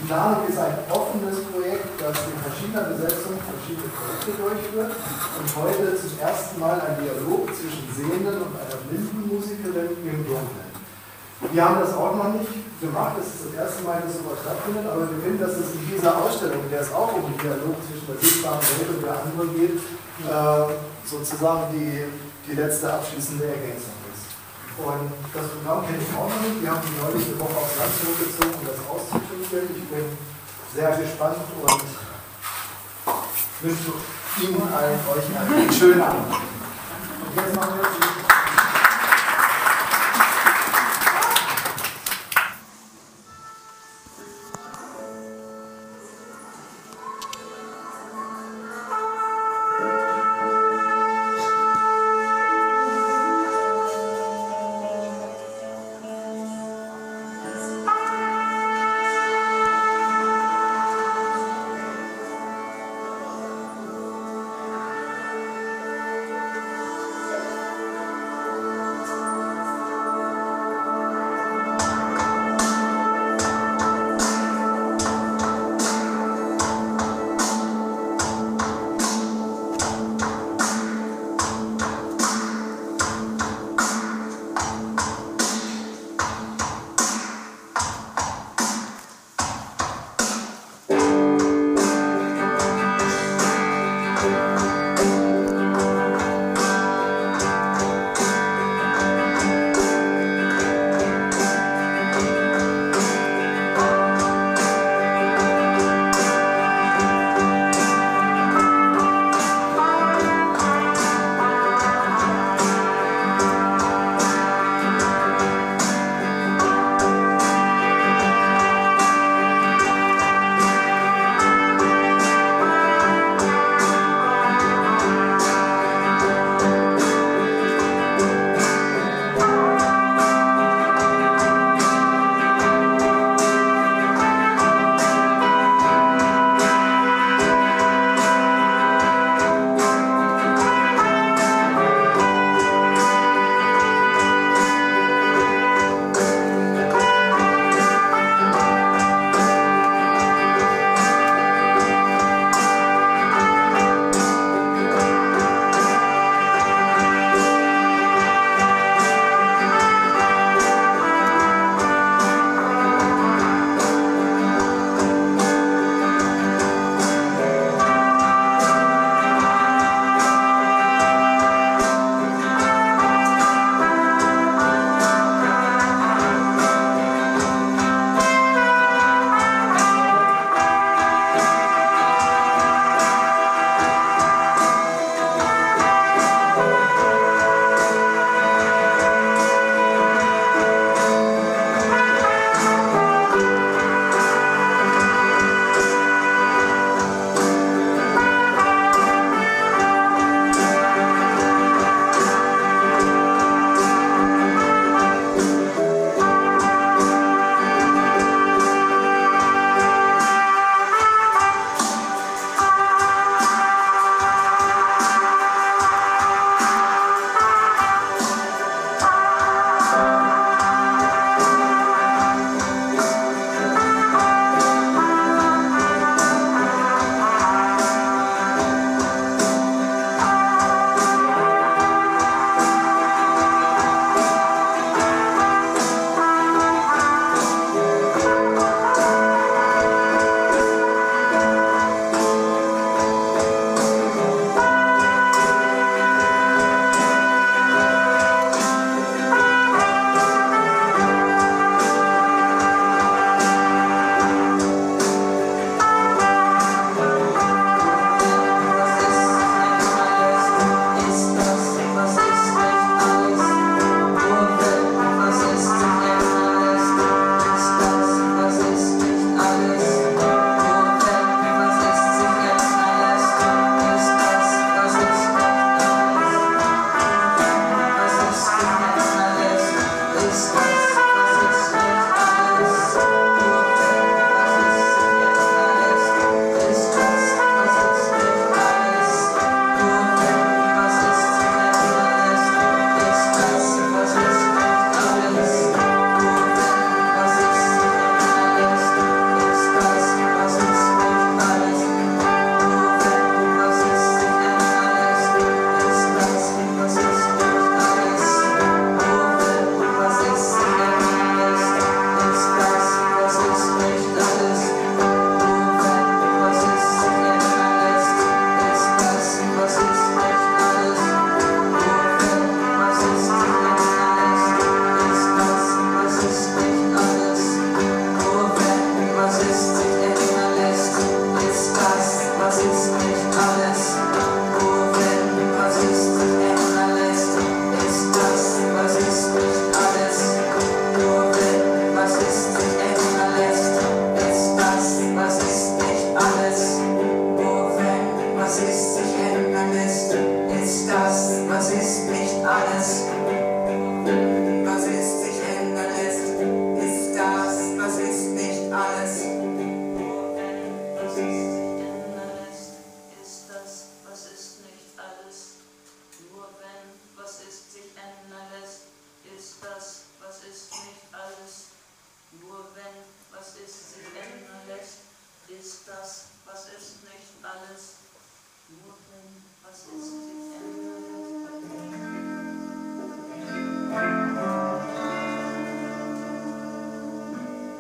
Die Planung ist ein offenes Projekt, das in verschiedener Besetzung verschiedene Projekte durchführt und heute zum ersten Mal ein Dialog zwischen Sehenden und einer blinden Musikerin im Dunkeln. Wir haben das auch noch nicht gemacht, das ist das erste Mal, dass sowas stattfindet, aber wir finden, dass es in dieser Ausstellung, in der es auch um den Dialog zwischen der sichtbaren Welt und der anderen geht, sozusagen die letzte abschließende Ergänzung ist. Und das Programm kenne ich auch noch nicht, wir haben neulich eine Woche aufs Land zurückgezogen, um das auszuprobieren. Ich bin sehr gespannt und wünsche Ihnen allen, euch einen schönen Abend. Und jetzt machen wir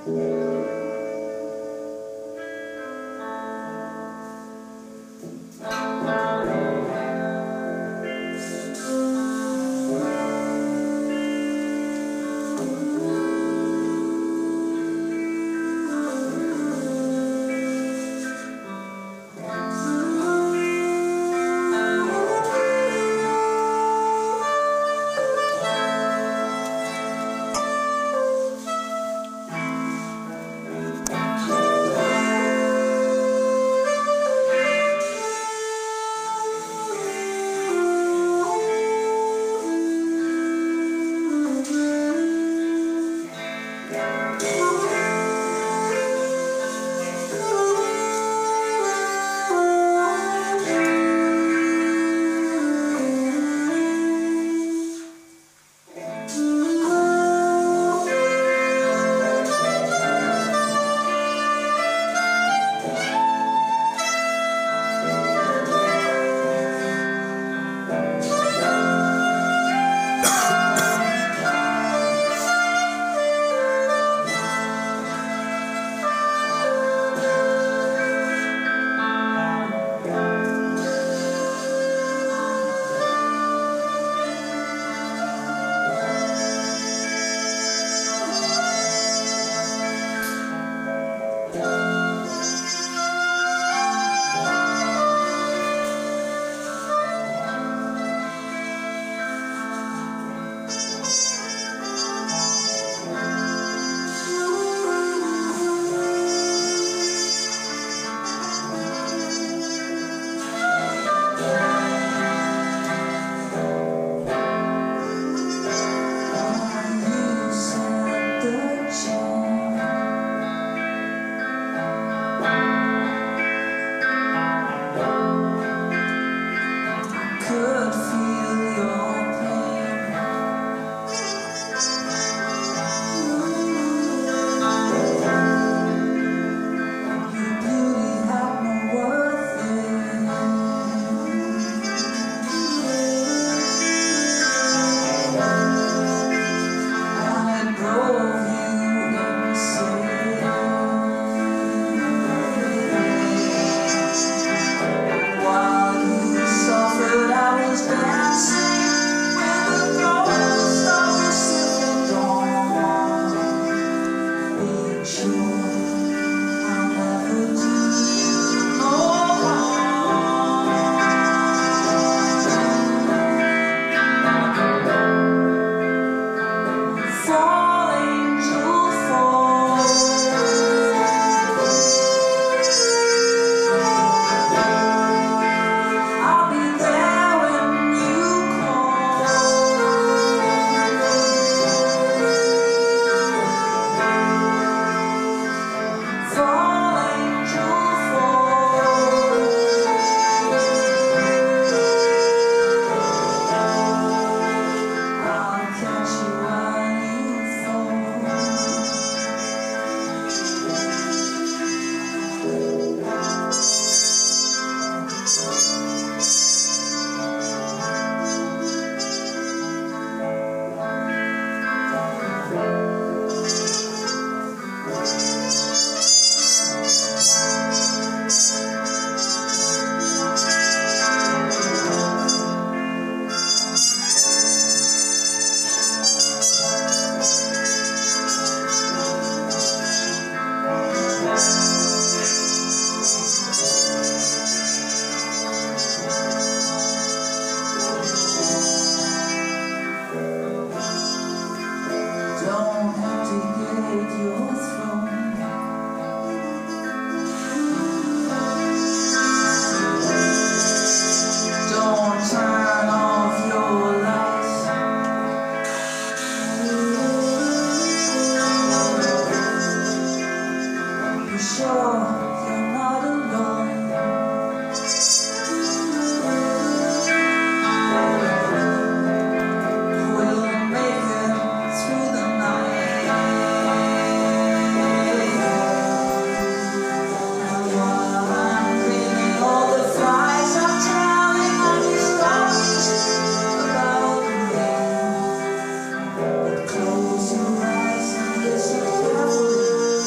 Close your eyes and listen carefully.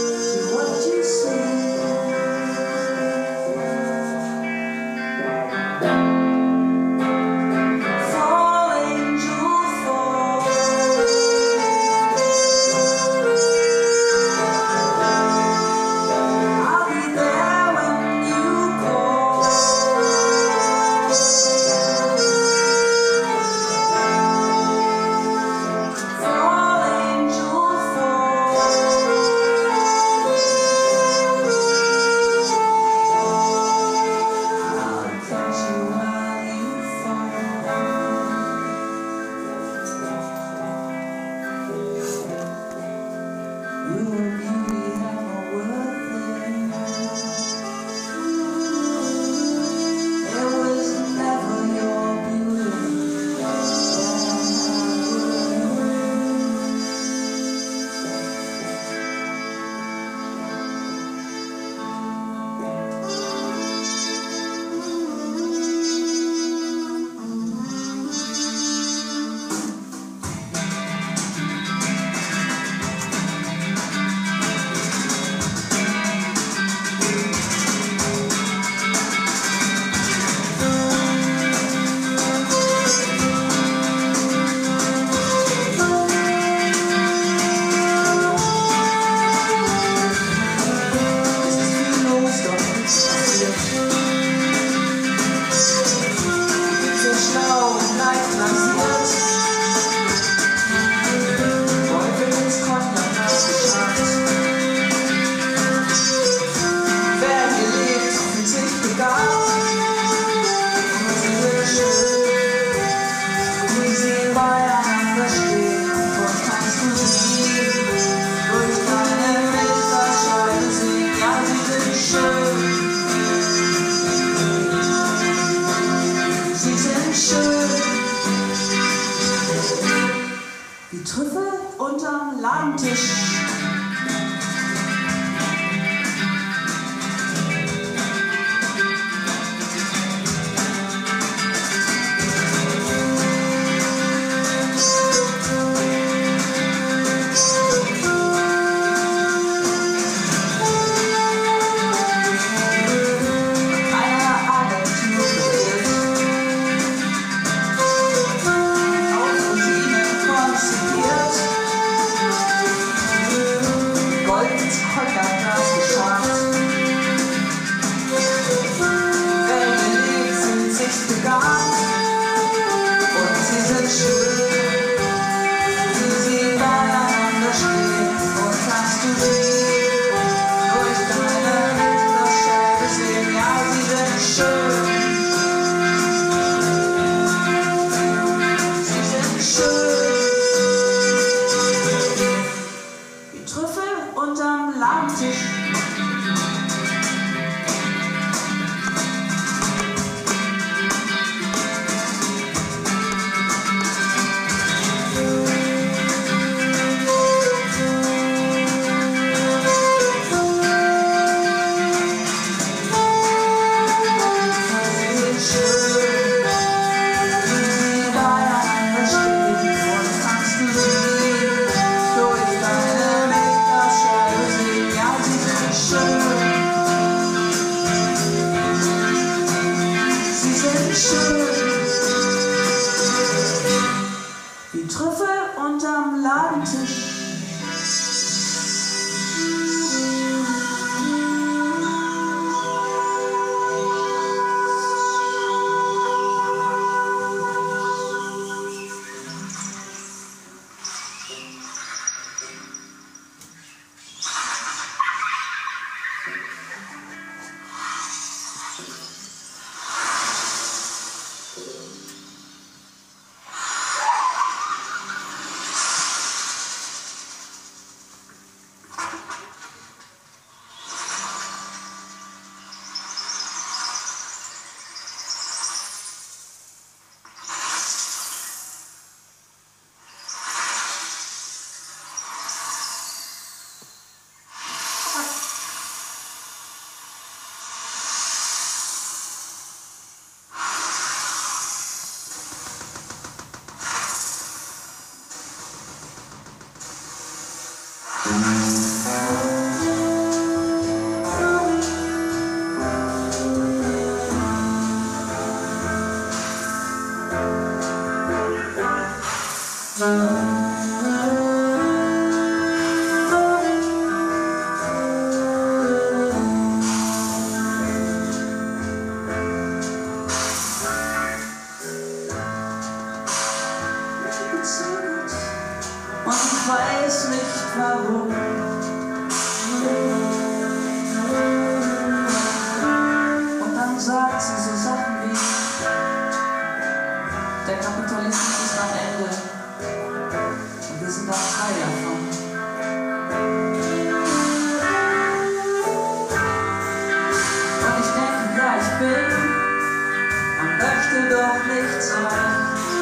ins Kräuterglas geschaut. Wenn ihr liebt, sind sich begabt und sie sind schön, wie sie beieinander stehen. Und kannst du sie durch deine Hinterscheibe sehen? Ja, sie sind schön. Sie sind schön. Wie Trüffel unterm Ladentisch. Wie Trüffel unterm Ladentisch. Und ich weiß nicht warum. Und dann sagt sie so Sachen wie: Der Kapitalismus ist am Ende und wir sind auch Teil davon. Und ich denke, ja, ich bin und möchte doch nicht sein.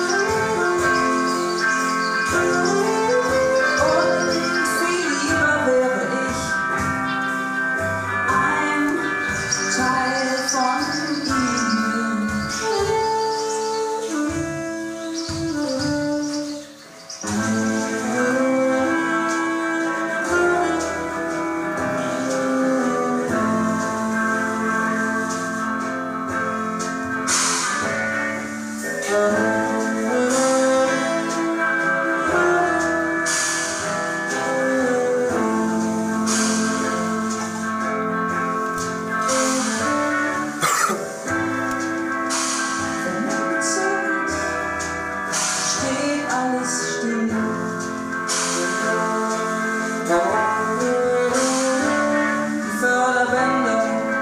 Die Förderbänder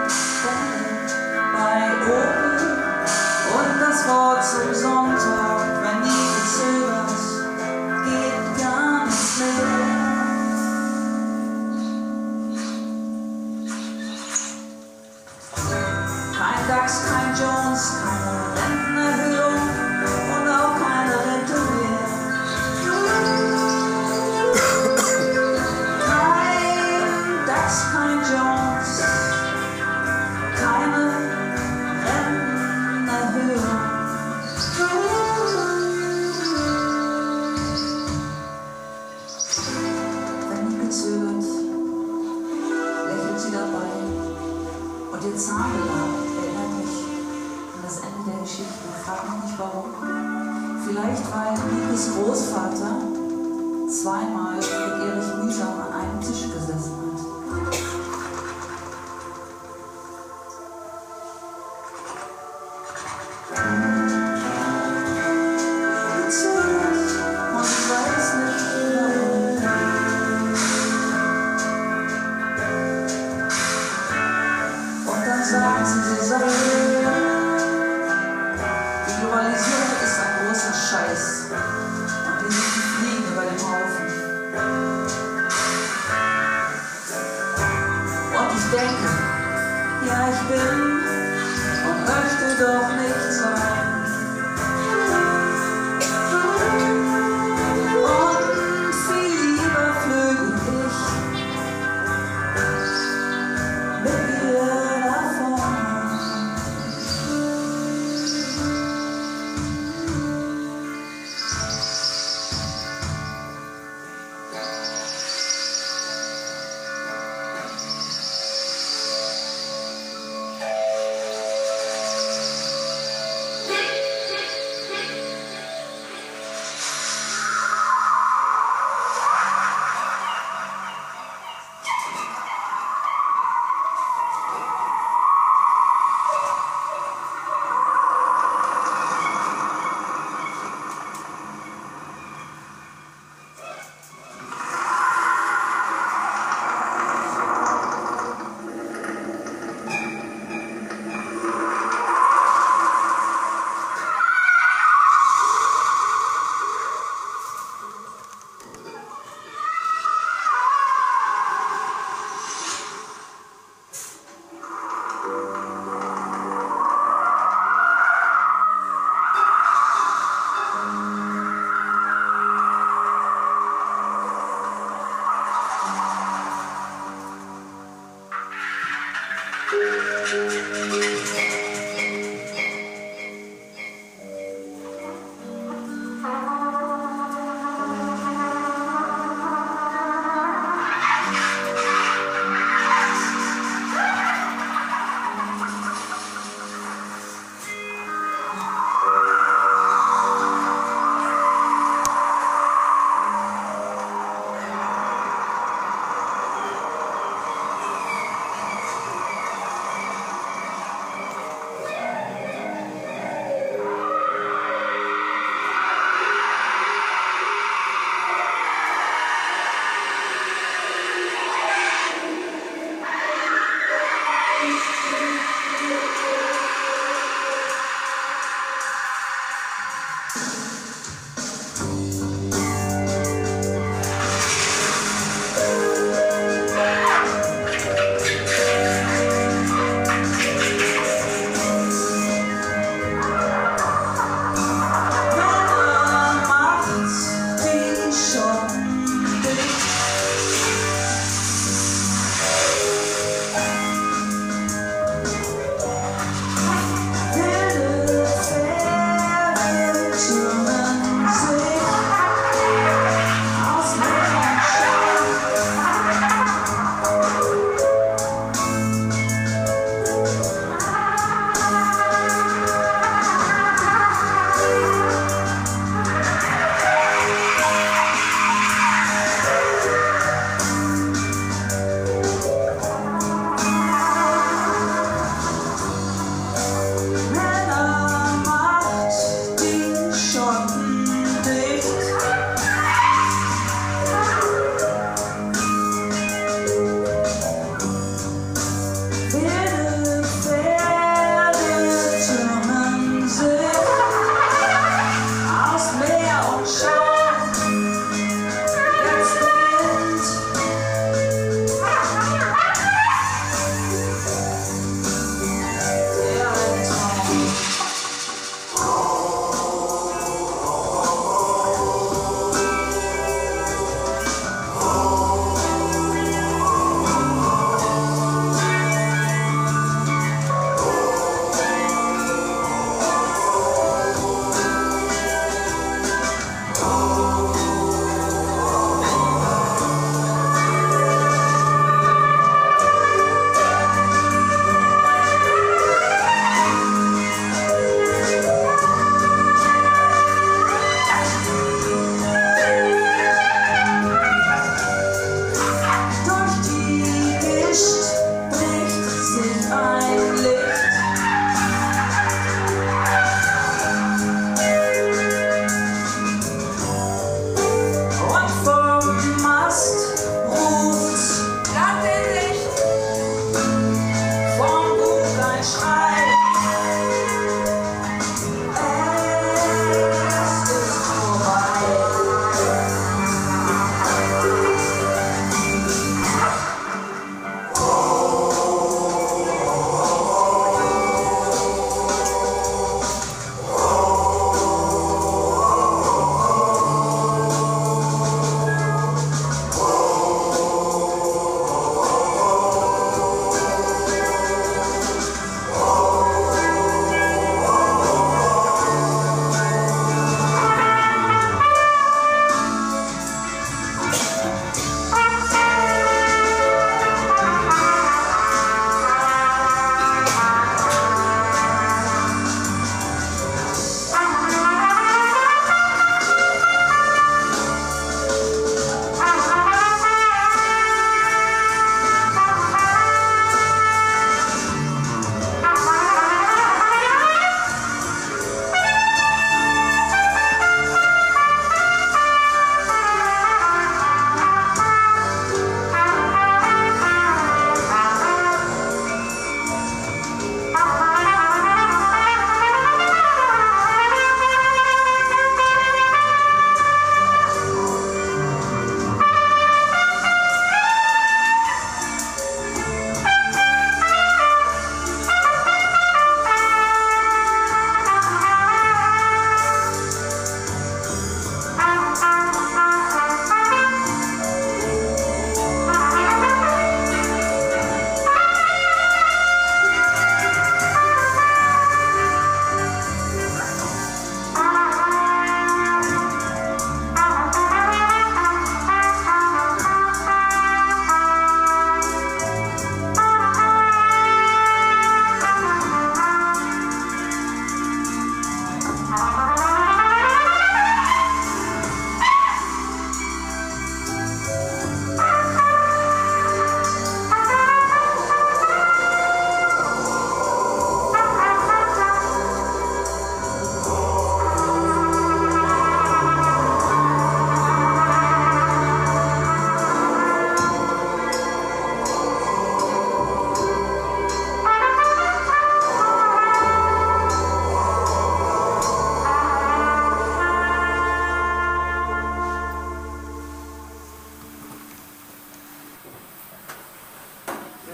bei Opel und das Wort zum Sonntag, wenn nie gezögert, geht gar nicht mehr. Kein DAX, kein Jones, keine Rentenerhöhung und auch keine Rente mehr. Kein DAX, kein Jones, keine Rentenerhöhung. Wenn nie gezögert, lächelt sie dabei. Und ihr Zahnbelag erinnert mich an das Ende der Geschichte. Frag mich nicht warum. Vielleicht weil Nikes Großvater zweimal mit Erich mühsam an einem Tisch gesessen hat. ganzen Saison. Die Globalisierung ist ein großer Scheiß. Und wir sind die Fliegen über dem Haufen. Und ich denke, ja, ich bin und möchte doch nicht sein. Und viel lieber flöge ich mit ihr davon.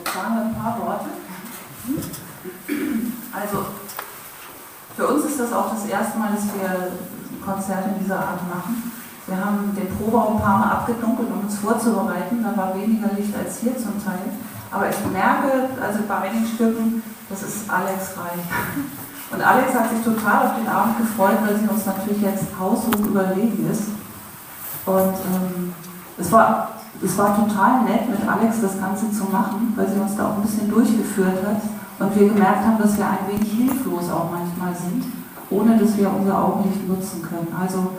sagen wir ein paar Worte. Also, für uns ist das auch das erste Mal, dass wir Konzerte in dieser Art machen. Wir haben den Proberaum ein paar Mal abgedunkelt, um uns vorzubereiten. Da war weniger Licht als hier zum Teil. Aber ich merke, also bei einigen Stücken, das ist Alex reich. Und Alex hat sich total auf den Abend gefreut, weil sie uns natürlich jetzt haushoch überlegen ist. Und es war total nett, mit Alex das Ganze zu machen, weil sie uns da auch ein bisschen durchgeführt hat. Und wir gemerkt haben, dass wir ein wenig hilflos auch manchmal sind, ohne dass wir unser Augenlicht nutzen können. Also,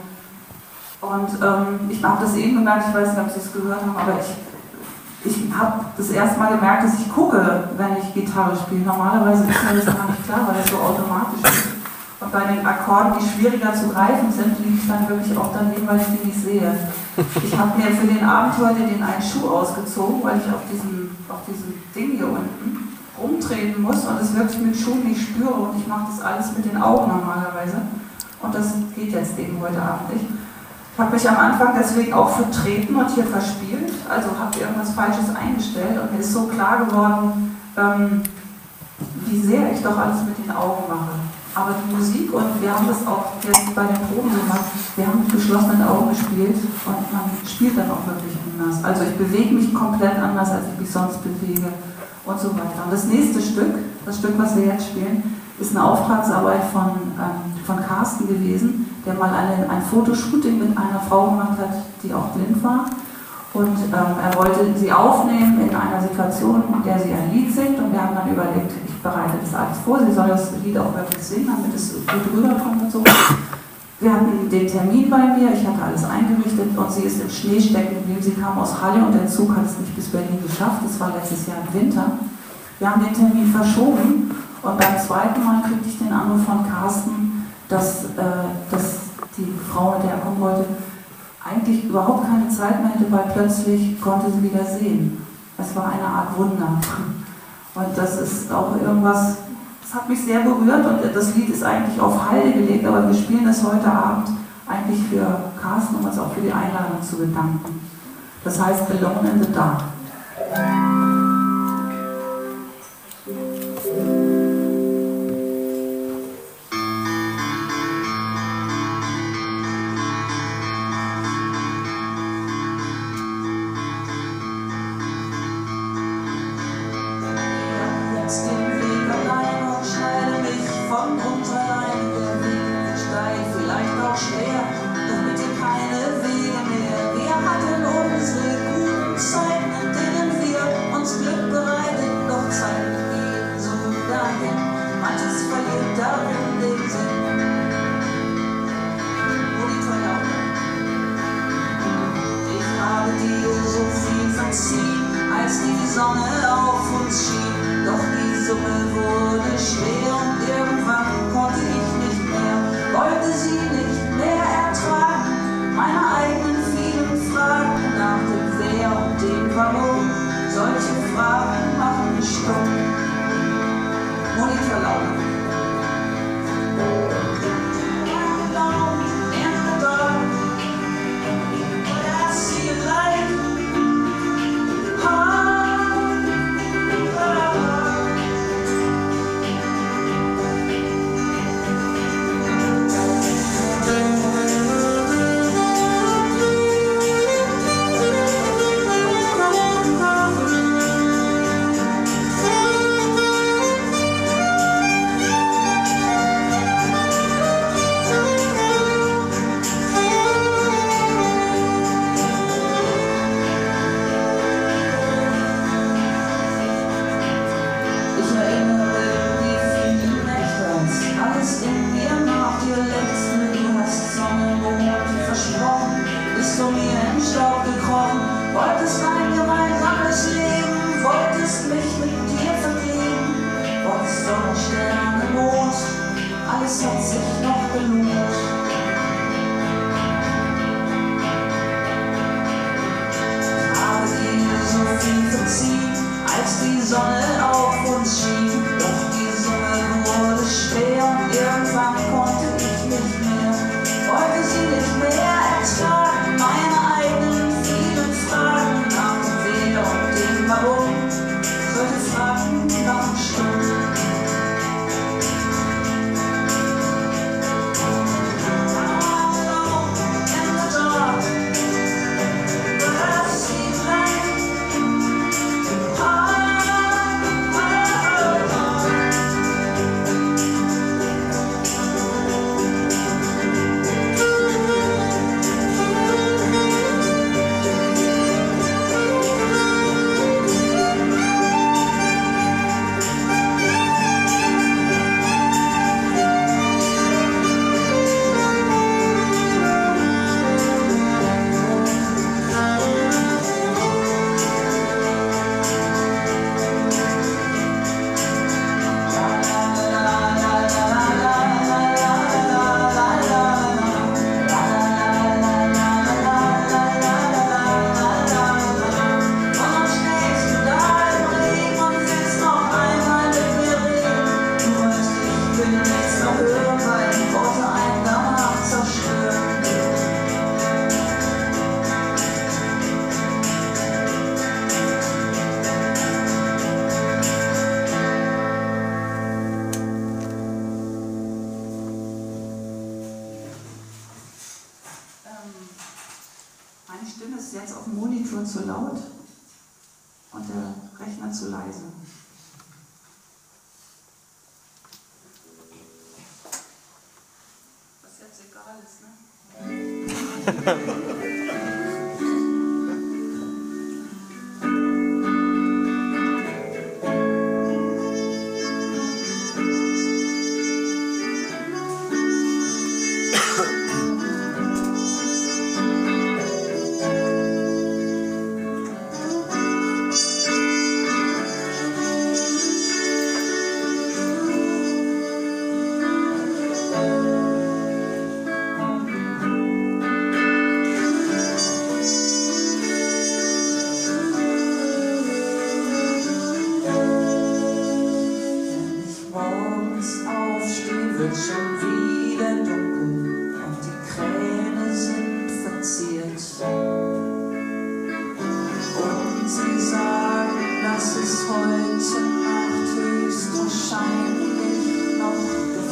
ich habe das eben gemerkt, ich weiß nicht, ob Sie es gehört haben, aber ich habe das erste Mal gemerkt, dass ich gucke, wenn ich Gitarre spiele. Normalerweise ist mir das gar nicht klar, weil das so automatisch ist. Und bei den Akkorden, die schwieriger zu greifen sind, liege ich dann wirklich auch daneben, weil ich die nicht sehe. Ich habe mir für den Abend heute den einen Schuh ausgezogen, weil ich auf diesem Ding hier unten rumtreten muss und es wirklich mit Schuhen nicht spüre und ich mache das alles mit den Augen normalerweise. Und das geht jetzt eben heute Abend nicht. Ich habe mich am Anfang deswegen auch vertreten und hier verspielt, also habe irgendwas Falsches eingestellt und mir ist so klar geworden, wie sehr ich doch alles mit den Augen mache. Aber die Musik, und wir haben das auch jetzt bei den Proben gemacht, wir haben mit geschlossenen Augen gespielt und man spielt dann auch wirklich anders. Also ich bewege mich komplett anders, als ich mich sonst bewege und so weiter. Und das nächste Stück, das Stück, was wir jetzt spielen, ist eine Auftragsarbeit von Carsten gewesen, der mal ein Fotoshooting mit einer Frau gemacht hat, die auch blind war. Und er wollte sie aufnehmen in einer Situation, in der sie ein Lied singt. Und wir haben dann überlegt, ich bereite das alles vor, sie soll das Lied auch wirklich singen, damit es gut rüberkommt und so. Wir hatten den Termin bei mir, ich hatte alles eingerichtet und sie ist im Schnee stecken geblieben. Sie kam aus Halle und der Zug hat es nicht bis Berlin geschafft. Das war letztes Jahr im Winter. Wir haben den Termin verschoben und beim zweiten Mal kriegte ich den Anruf von Carsten, dass die Frau, mit der er kommen wollte, eigentlich überhaupt keine Zeit mehr hätte, weil plötzlich konnte sie wieder sehen. Es war eine Art Wunder. Und das ist auch irgendwas, das hat mich sehr berührt und das Lied ist eigentlich auf Halde gelegt, aber wir spielen es heute Abend eigentlich für Carsten, um uns auch für die Einladung zu bedanken. Das heißt Alone in the Dark. Sollte laut und der Rechner zu leise. Was jetzt egal ist, ne? Wird schon wieder dunkel und die Kräne sind verziert. Und sie sagen, dass es heute Nacht höchstwahrscheinlich noch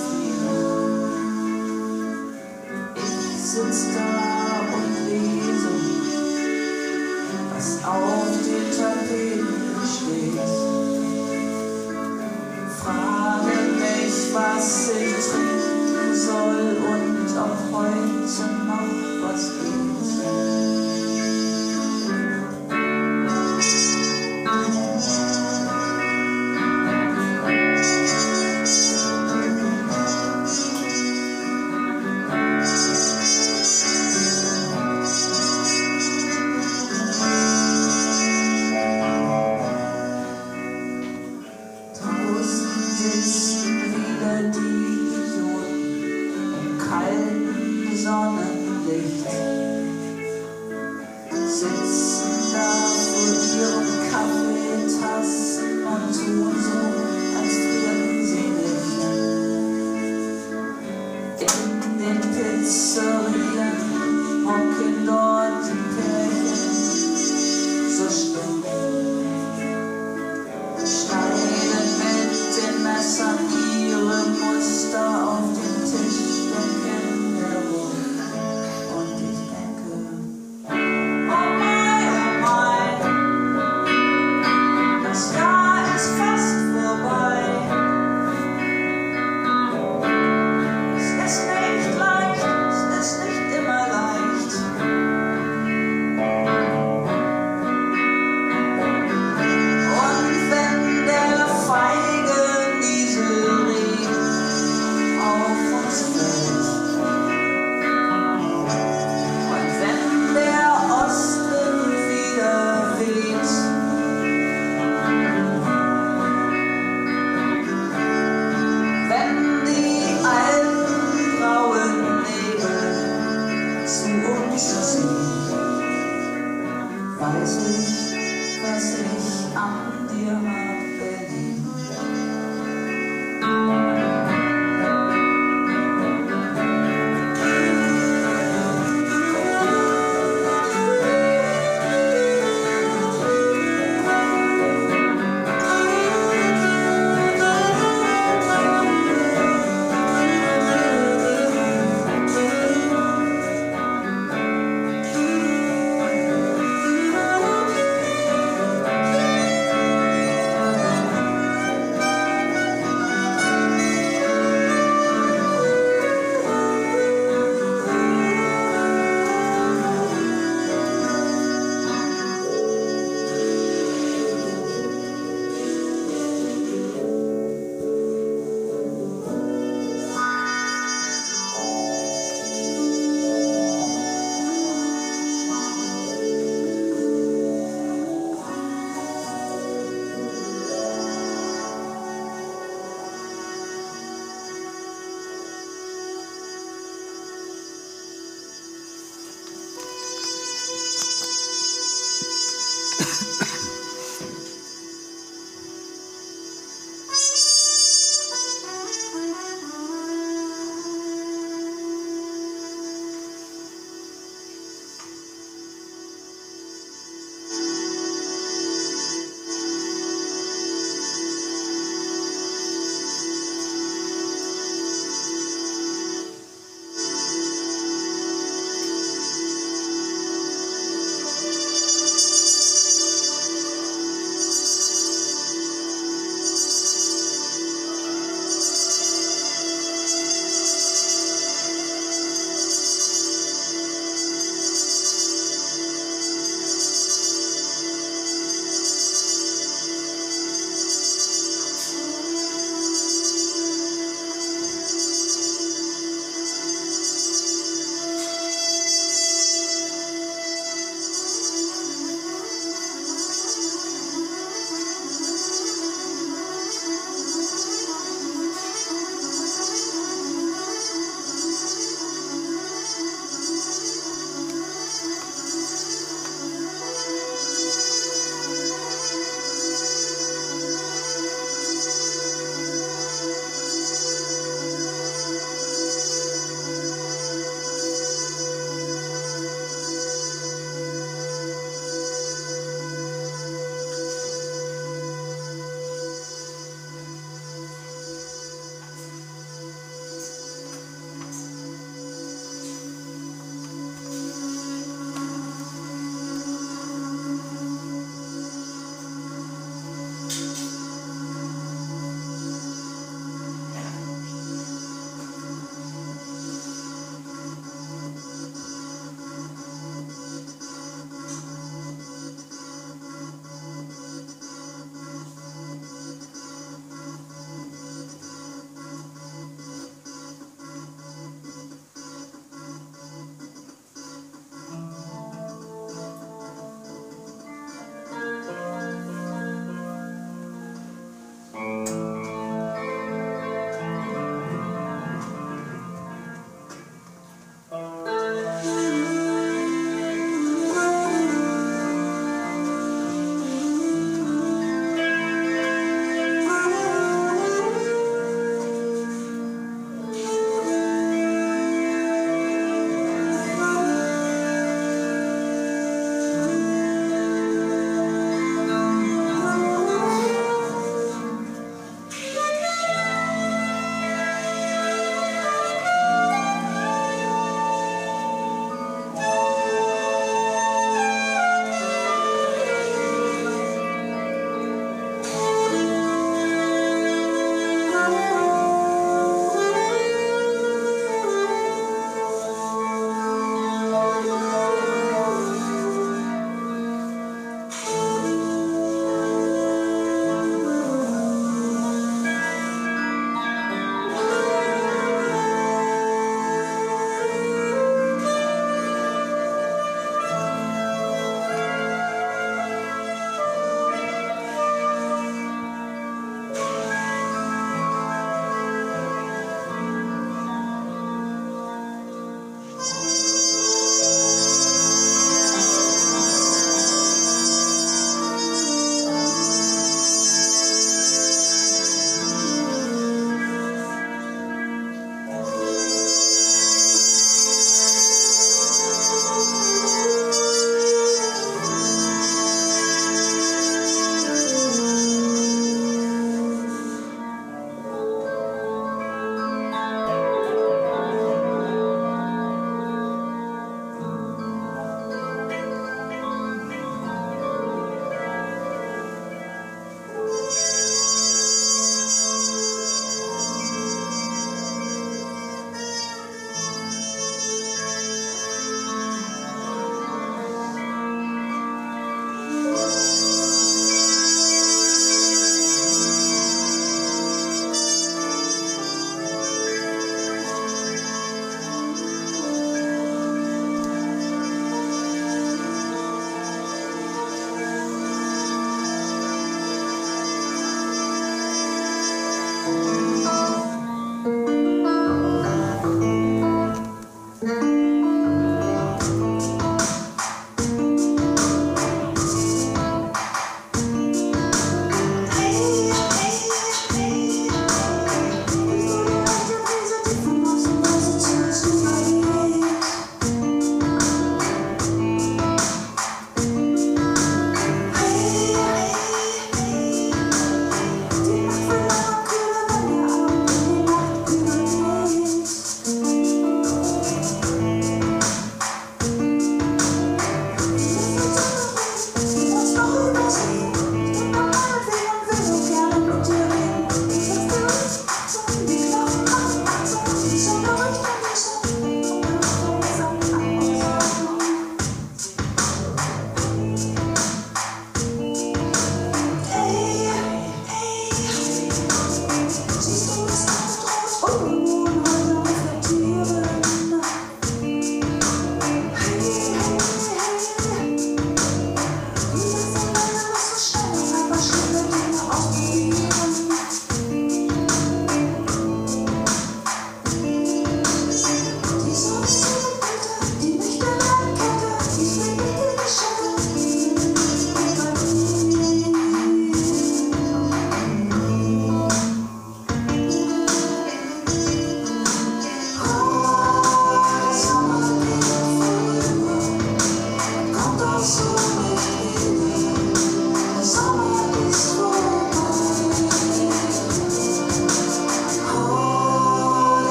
gefriert. Ich sitz da und lese, was auf den Tapeten steht. Frage mich, was ich trinken soll und ob heute noch was geht. Sonnenlicht.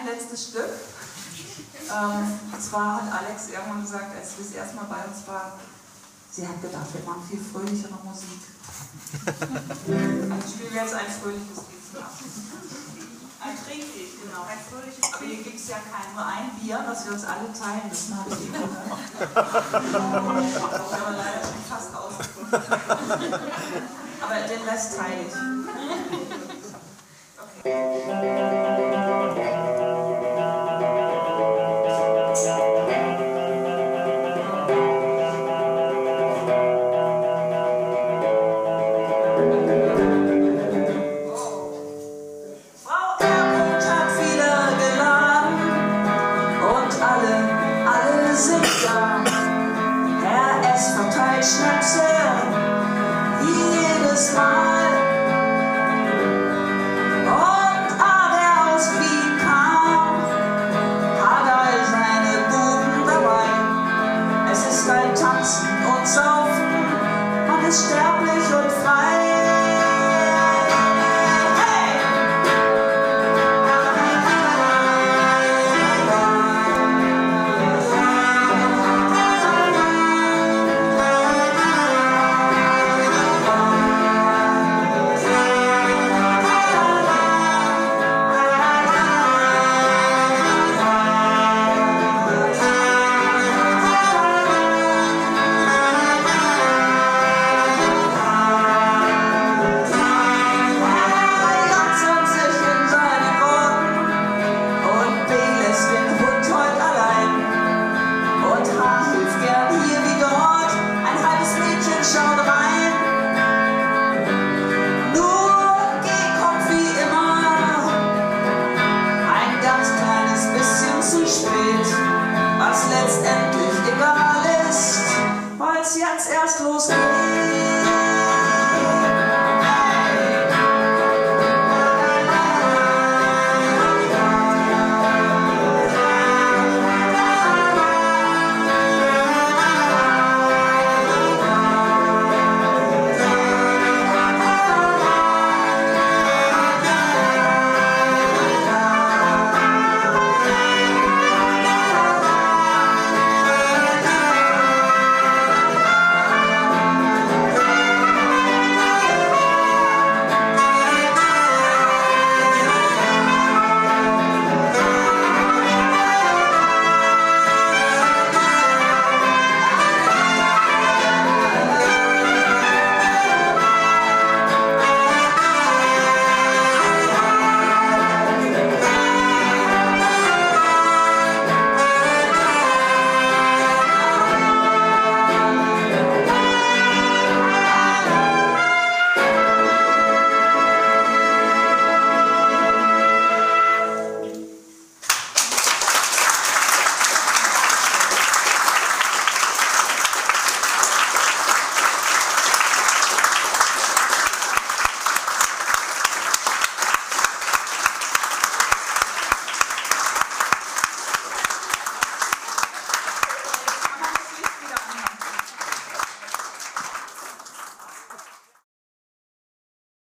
letztes Stück. Und zwar hat Alex irgendwann gesagt, als sie das erste Mal bei uns war, sie hat gedacht, wir machen viel fröhlichere Musik. Also spielen wir jetzt ein fröhliches Lied zum Abschluss. Ein Trinklied, genau. Ein fröhliches Lied. Aber hier gibt es ja nur ein Bier, was wir uns alle teilen müssen, habe ich eben gehört. Das haben wir leider schon fast ausgefunden. Aber den Rest teile ich.